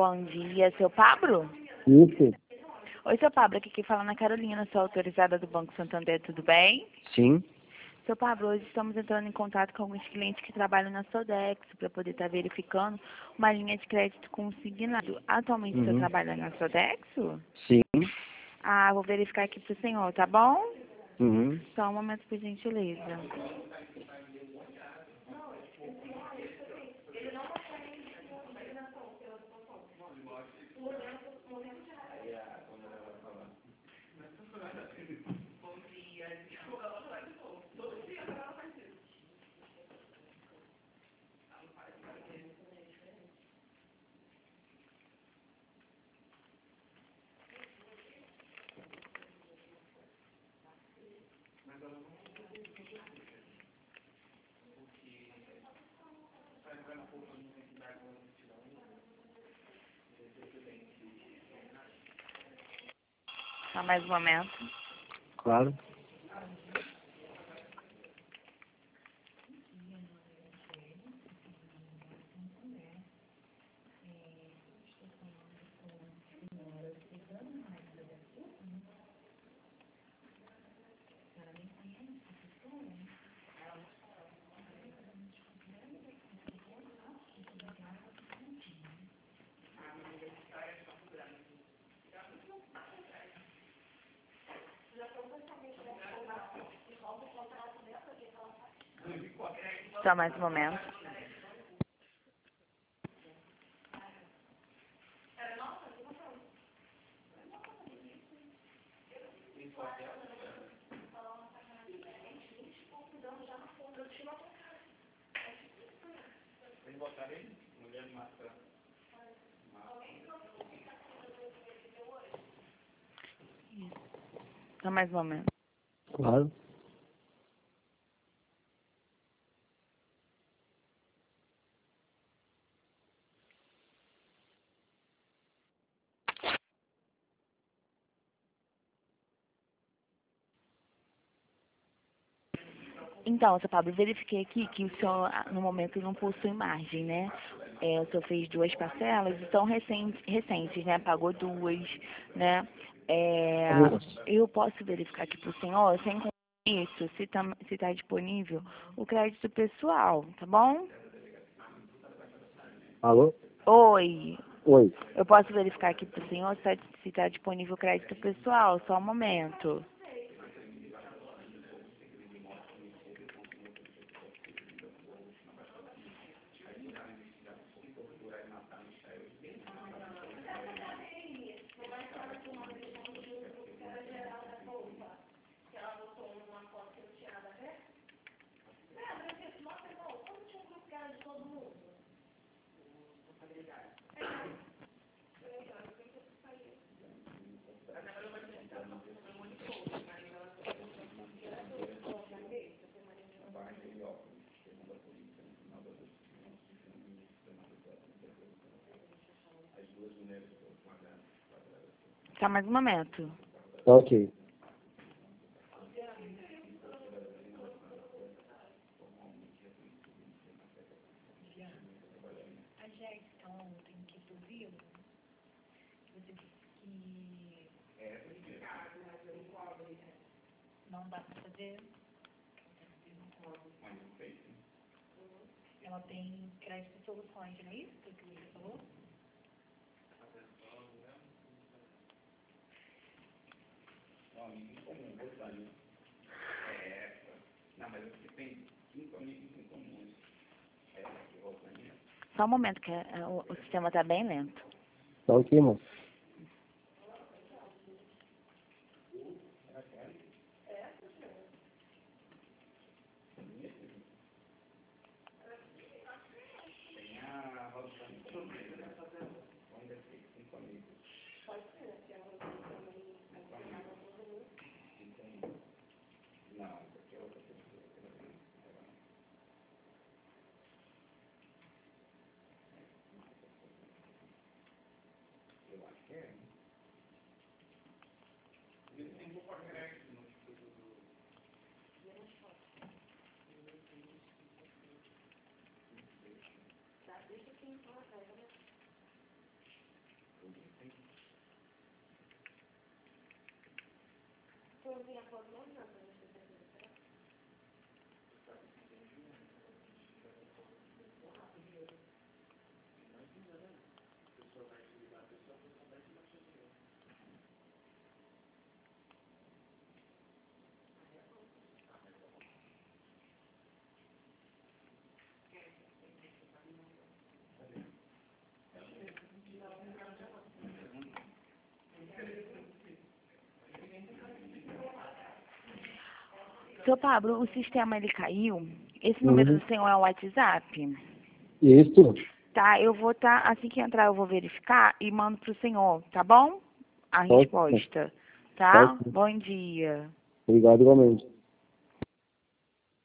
Bom dia, seu Pablo? Isso, Oi, seu Pablo, aqui quem fala é Ana Carolina, sou autorizada do Banco Santander, tudo bem? sim. Seu Pablo, hoje estamos entrando em contato com alguns clientes que trabalham na Sodex para poder estar verificando uma linha de crédito consignado. Atualmente você Uhum. trabalha na Sodex? Sim. Ah, vou verificar aqui para o senhor, tá bom? Uhum. Só um momento, por gentileza. Só mais um momento. Claro. Só mais um momento. Só mais um momento. Claro. Então, seu Pablo, verifiquei aqui que o senhor, no momento, não possui margem, né? O senhor fez duas parcelas e são recentes, né? Pagou duas, né? Eu posso verificar aqui para o senhor, sem isso, se tá disponível o crédito pessoal, tá bom? Alô? Oi, Oi. eu posso verificar aqui para o senhor se tá disponível o crédito pessoal, só um momento. Só mais um momento. Ok. A Jéssica ontem que tu viu, você disse que não dá para fazer. Ela tem crédito e soluções, não é isso que você falou? Só um momento, que o sistema está bem lento. Tá ok, mano. Seu Pablo, o sistema ele caiu. Esse número do senhor é o WhatsApp? Isso. Tá, eu vou assim que entrar eu vou verificar e mando pro senhor, tá bom? A Pode. resposta, tá? Pode. Bom dia. Obrigado igualmente.